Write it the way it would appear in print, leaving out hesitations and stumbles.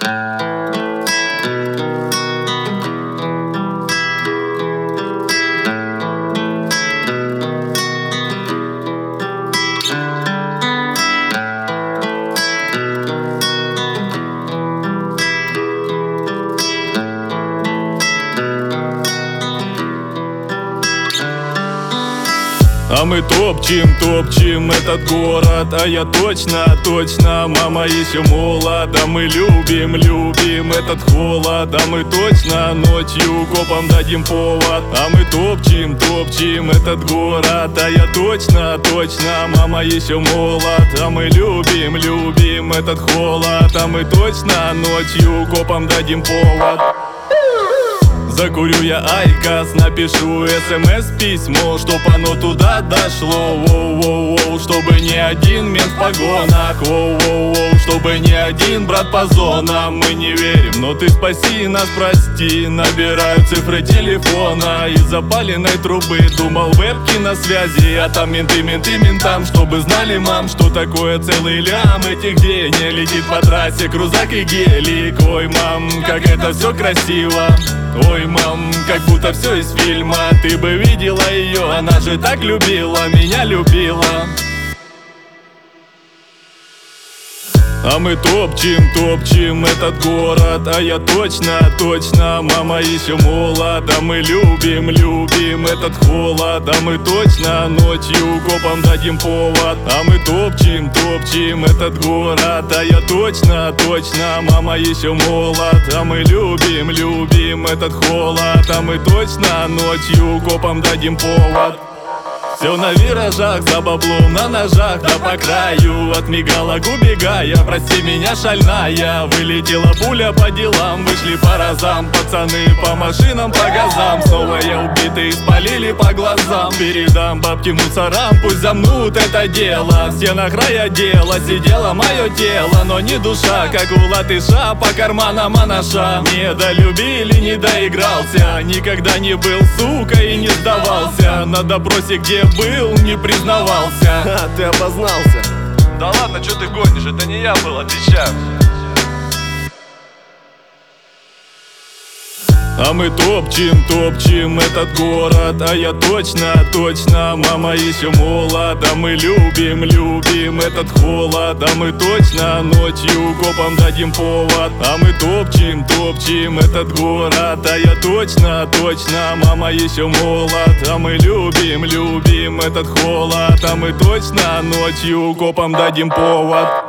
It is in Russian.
А мы топчем, топчем этот город. А я точно, точно, мама еще молода. Мы любим, любим этот холод. А мы точно ночью копам дадим повод. А мы топчем, топчем этот город. А я точно, точно, мама еще молод. А мы любим, любим этот холод. А мы точно ночью копам дадим повод. Закурю я айкос, напишу СМС-письмо, чтоб оно туда дошло. Воу-воу-воу, чтобы ни один мент в погонах. Воу-воу-воу, чтобы ни один брат по зонам. Мы не верим, но ты спаси нас, прости. Набираю цифры телефона из запаленной трубы. Думал, вебки на связи, а там менты, менты ментам. Чтобы знали, мам, что такое целый лям. Этих денег летит по трассе крузак и гелик. Ой, мам, как это все красиво. Ой, мам, как будто все из фильма. Ты бы видела ее, она же так любила, меня любила. А мы топчем, топчем этот город. А я точно, точно, мама еще молода. Мы любим, любим этот холод. А мы точно ночью копам дадим повод. А мы топчем, топчем этот город. А я точно, точно, мама еще молод. А мы любим, любим этот холод. А мы точно ночью копам дадим повод. Все на виражах, за баблом на ножах, да по краю от мигалок убегая. Прости меня, шальная, вылетела пуля по делам. Вышли по разам, пацаны по машинам, по газам. Снова я убитый, спалили по глазам. Передам бабки мусорам, пусть замнут это дело. В стенах рая дела сидело мое тело, но не душа, как у латыша, по карманам анаша. Не долюбили, не доигрался, никогда не был сукой и не сдавался. На допросе, где был, не признавался. А, ты обознался. Да ладно, что ты гонишь, это не я был, отвечаю. А мы топчем, топчем этот город. А я точно, точно, мама еще молода. Мы любим, любим этот холод. А мы точно ночью копам дадим повод. А мы топчем, топчем этот город. А я точно, точно, мама еще молод. А мы любим, любим этот холод. А мы точно ночью копам дадим повод.